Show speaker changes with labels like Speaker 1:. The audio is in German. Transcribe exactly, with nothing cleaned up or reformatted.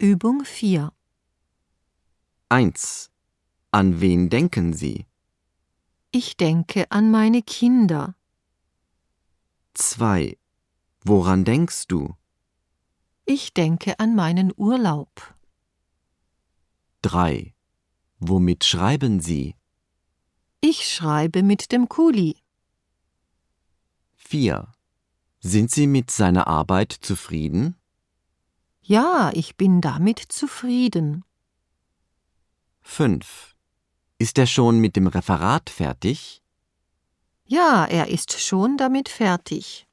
Speaker 1: Übung vier.
Speaker 2: eins. An wen denken Sie?
Speaker 1: Ich denke an meine Kinder.
Speaker 2: zwei. Woran denkst du?
Speaker 1: Ich denke an meinen Urlaub.
Speaker 2: drei. Womit schreiben Sie?
Speaker 1: Ich schreibe mit dem Kuli.
Speaker 2: vier. Sind Sie mit seiner Arbeit zufrieden?
Speaker 1: Ja, ich bin damit zufrieden.
Speaker 2: fünf. Ist er schon mit dem Referat fertig?
Speaker 1: Ja, er ist schon damit fertig.